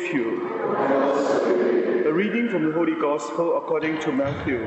with you. A reading from the Holy Gospel according to Matthew.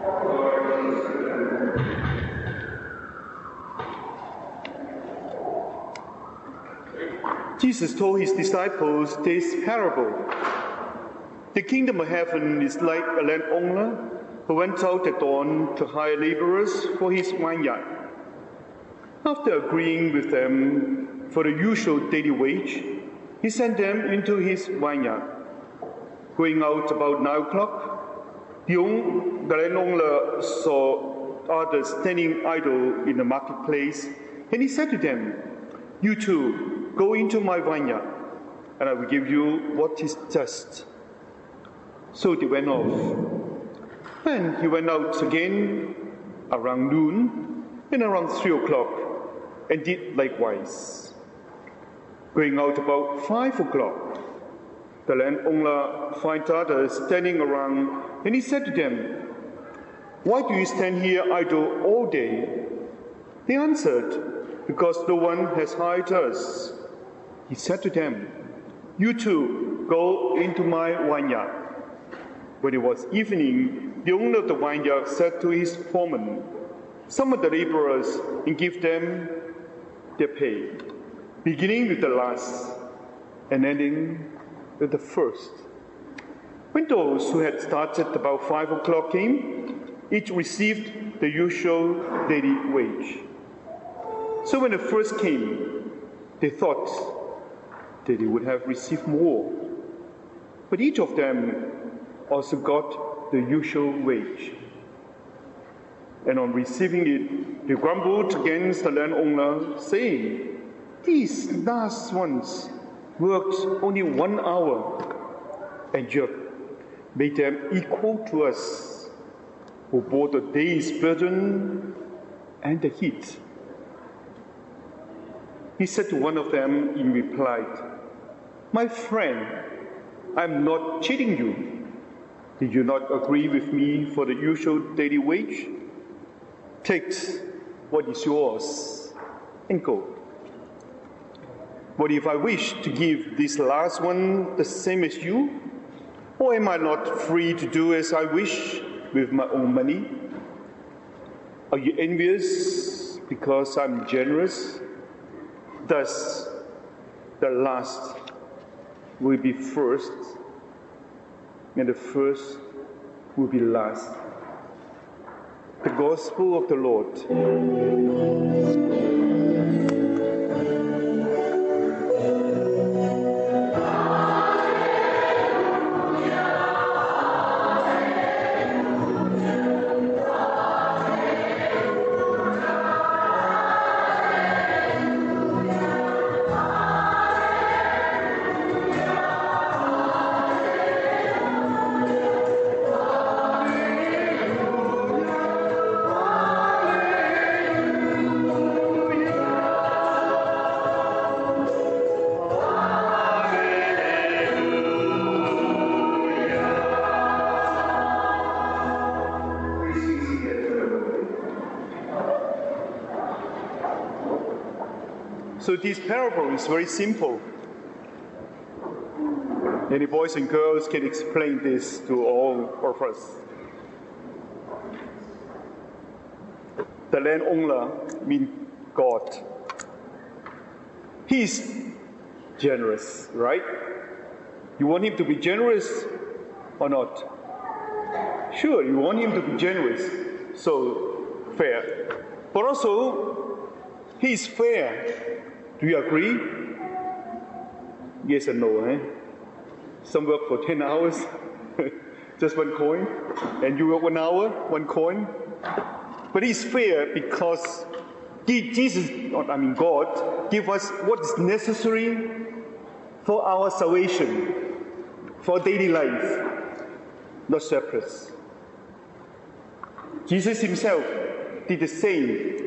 Jesus told his disciples this parable. The kingdom of heaven is like a landowner who went out at dawn to hire laborers for his vineyard. After agreeing with them for the usual daily wage, he sent them into his vineyard. Going out about 9 o'clock, the landowner saw others standing idle in the marketplace, and he said to them, "You too, go into my vineyard, and I will give you what is just." So they went off. And he went out again around noon and around 3 o'clock, and did likewise. Going out about 5 o'clock, the landowner found others standing around, and he said to them, "Why do you stand here idle all day?" They answered, "Because no one has hired us." He said to them, "You too, go into my vineyard." When it was evening, the owner of the vineyard said to his foreman, "Summon the laborers and give them their pay, beginning with the last and ending with the first." When those who had started about 5 o'clock came, each received the usual daily wage. So when the first came, they thought that they would have received more. But each of them also got the usual wage. And on receiving it, they grumbled against the landowner, saying, "These last ones worked only 1 hour, and you have made them equal to us, who bore the day's burden and the heat." He said to one of them in reply, "My friend, I am not cheating you. Did you not agree with me for the usual daily wage? Take what is yours and go. What if I wish to give this last one the same as you? Or am I not free to do as I wish with my own money? Are you envious because I'm generous? Thus, the last will be first, and the first will be last." The Gospel of the Lord. So this parable is very simple. Any boys and girls can explain this to all of us. The landowner means God. He is generous, right? You want him to be generous or not? Sure, you want him to be generous, so fair. But also, he is fair. Do you agree? Yes and no, eh? Some work for 10 hours, just 1 coin, and you work 1 hour, 1 coin. But it's fair because God, give us what is necessary for our salvation, for daily life, not surplus. Jesus himself did the same.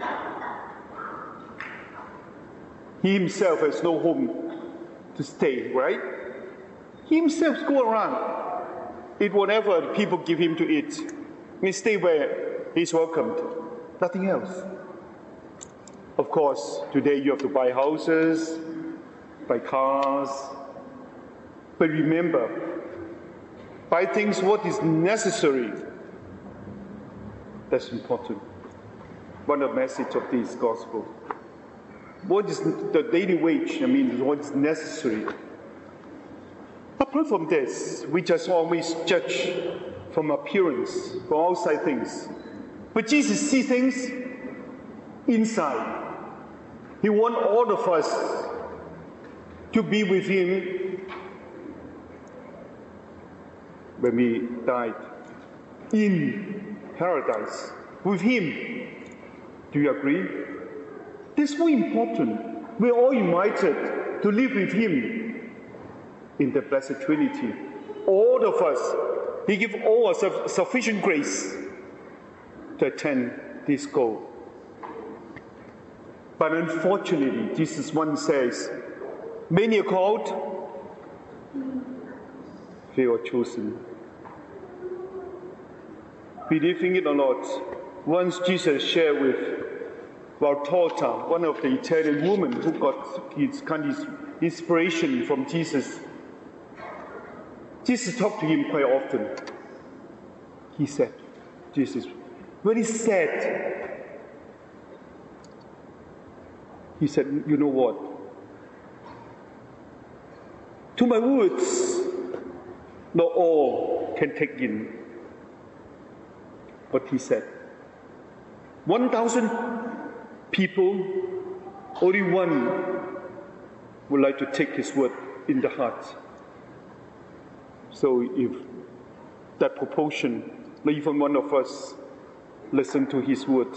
He himself has no home to stay, right? He himself go around, eat whatever people give him to eat. He stay where he's welcomed, nothing else. Of course, today you have to buy houses, buy cars, But remember, buy things what is necessary. That's important. One of the message of this gospel. What is the daily wage? What is necessary. Apart from this, we just always judge from appearance, from outside things. But Jesus sees things inside. He wants all of us to be with Him when we died in paradise with Him. Do you agree? This is very important. We're all invited to live with Him in the Blessed Trinity. All of us, He gives all us sufficient grace to attain this goal. But unfortunately, Jesus once says, many are called, few are chosen. Believing it or not, once Jesus shared with Valtorta, one of the Italian women who got his kind of inspiration from Jesus. Jesus talked to him quite often. He said, Jesus, very sad. He said, you know what? To my words, not all can take in. But he said, 1,000 people, only one would like to take his word in the heart. So if that proportion, even one of us, listen to his word,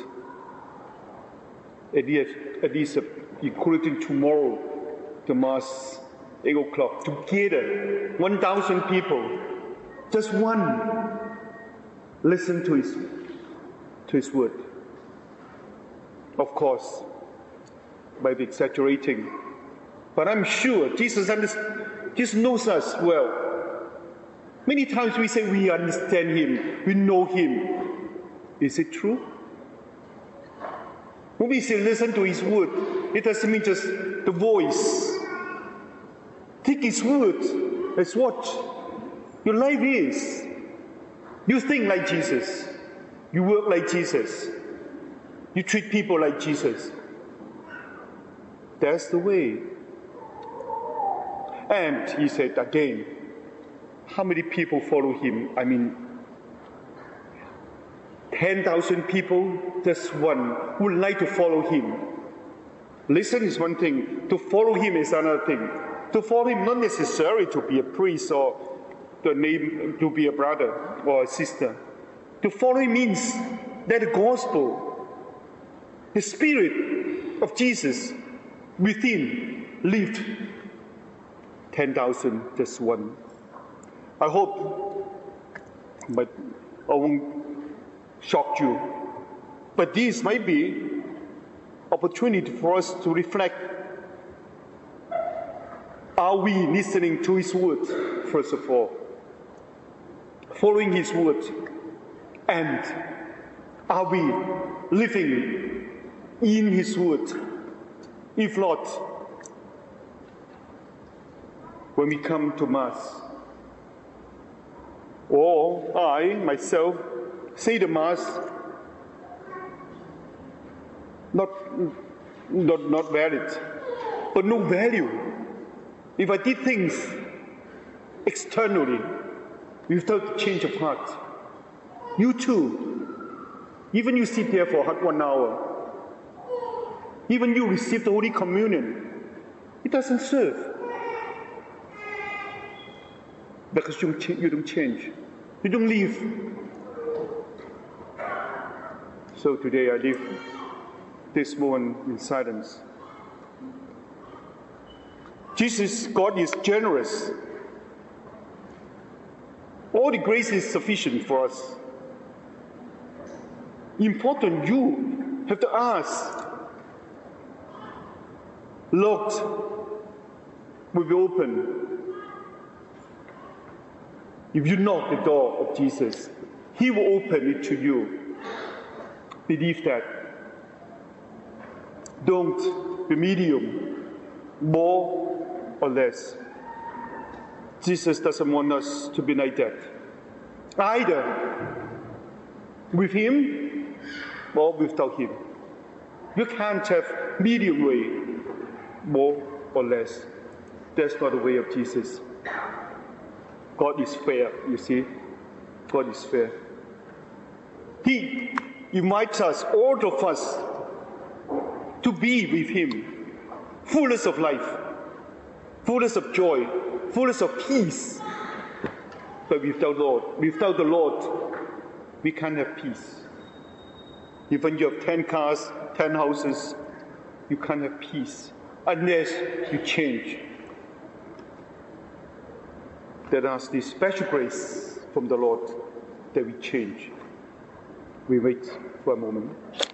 at least including tomorrow, the Mass, 8 o'clock, together, 1,000 people, just one, listen to his word. Of course, by exaggerating, but I'm sure Jesus knows us well. Many times we say we understand Him, we know Him. Is it true? When we say listen to His word, it doesn't mean just the voice. Take His word as what your life is. You think like Jesus. You work like Jesus. You treat people like Jesus. That's the way. And he said again, how many people follow him? 10,000 people, just one would like to follow him. Listen is one thing. To follow him is another thing. To follow him not necessarily to be a priest or to be a brother or a sister. To follow him means that the gospel, the Spirit of Jesus within lived 10,000, just one. I hope, but I won't shock you. But this might be opportunity for us to reflect. Are we listening to His word, first of all? Following His word? And are we living in His word? If not, when we come to Mass, or I, myself, say the Mass, not valid, but no value. If I did things externally, without change of heart, you too, even you sit there for 1 hour, even you receive the Holy Communion, it doesn't serve. Because you don't change. You don't live. So today I live this moment in silence. Jesus, God is generous. All the grace is sufficient for us. Important, you have to ask. Locked will be open. If you knock the door of Jesus, He will open it to you. Believe that. Don't be medium, more or less. Jesus doesn't want us to be like that. Either with Him or without Him. You can't have medium way, more or less. That's not the way of Jesus. God is fair, you see. God is fair. He invites us, all of us, to be with Him, fullness of life, fullness of joy, fullness of peace. But without the Lord, we can't have peace. Even you have 10 cars, 10 houses, you can't have peace unless you change. Let us this special grace from the Lord that we change. We wait for a moment.